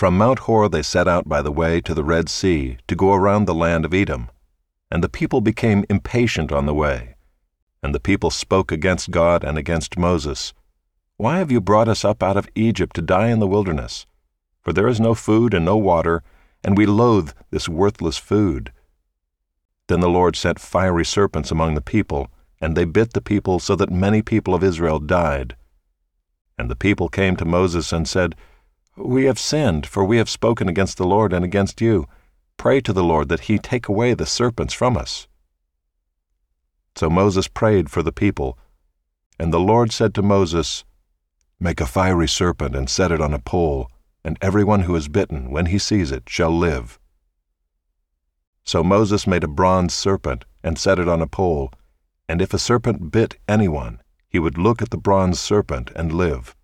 From Mount Hor they set out by the way to the Red Sea to go around the land of Edom. And the people became impatient on the way. And the people spoke against God and against Moses. "Why have you brought us up out of Egypt to die in the wilderness? For there is no food and no water, and we loathe this worthless food." Then the Lord sent fiery serpents among the people, and they bit the people so that many people of Israel died. And the people came to Moses and said, "We have sinned, for we have spoken against the Lord and against you. Pray to the Lord that he take away the serpents from us." So Moses prayed for the people, and the Lord said to Moses, "Make a fiery serpent and set it on a pole, and everyone who is bitten, when he sees it, shall live." So Moses made a bronze serpent and set it on a pole, and if a serpent bit anyone, he would look at the bronze serpent and live.